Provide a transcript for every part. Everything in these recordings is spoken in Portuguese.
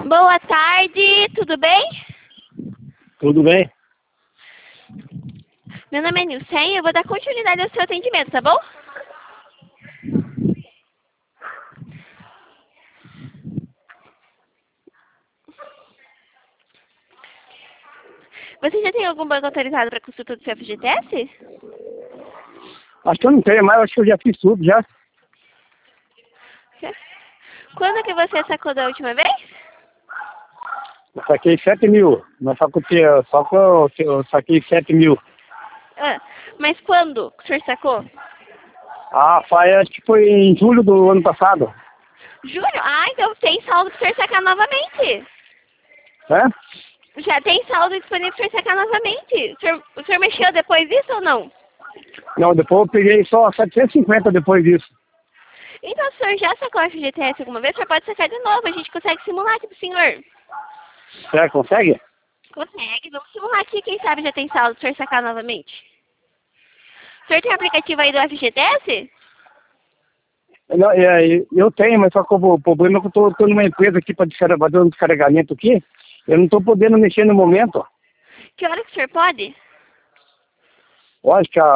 Boa tarde, tudo bem? Tudo bem? Meu nome é Nilcen, eu vou dar continuidade ao seu atendimento, tá bom? Você já tem algum banco autorizado para consulta do seu FGTS? Acho que eu não tenho mais, acho que eu já fiz tudo já. Quando que você sacou da última vez? Eu saquei 7 mil. Só que eu saquei 7 mil. Ah, mas quando que o senhor sacou? Acho que foi em julho do ano passado. Julho? Ah, então tem saldo para o senhor sacar novamente. Né? Já tem saldo disponível para o senhor sacar novamente. O senhor mexeu depois disso ou não? Não, depois eu peguei só 750 depois disso. Então, se o senhor já sacou o FGTS alguma vez, o senhor pode sacar de novo. A gente consegue simular aqui pro senhor. Será que consegue? Consegue. Vamos simular aqui. Quem sabe já tem saldo para o senhor sacar novamente. O senhor tem aplicativo aí do FGTS? Não, eu tenho, mas só que o problema é que eu tô numa empresa aqui para fazer um descarregamento aqui. Eu não estou podendo mexer no momento. Que hora que o senhor pode? Eu acho que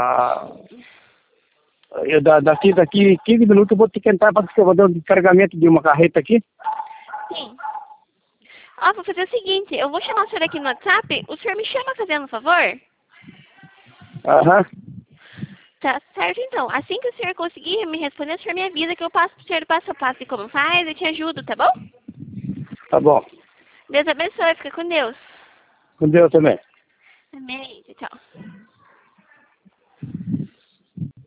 daqui 15 minutos eu vou ter que entrar para fazer um descarregamento de uma carreta aqui. Sim. Ó, vou fazer o seguinte. Eu vou chamar o senhor aqui no WhatsApp. O senhor me chama fazendo um favor? Aham. Tá certo, então. Assim que o senhor conseguir me responder, o senhor me avisa que eu passo pro senhor passo a passo de como faz e te ajudo, tá bom? Tá bom. Deus abençoe. Fica com Deus. Com Deus também. Amém. Tchau.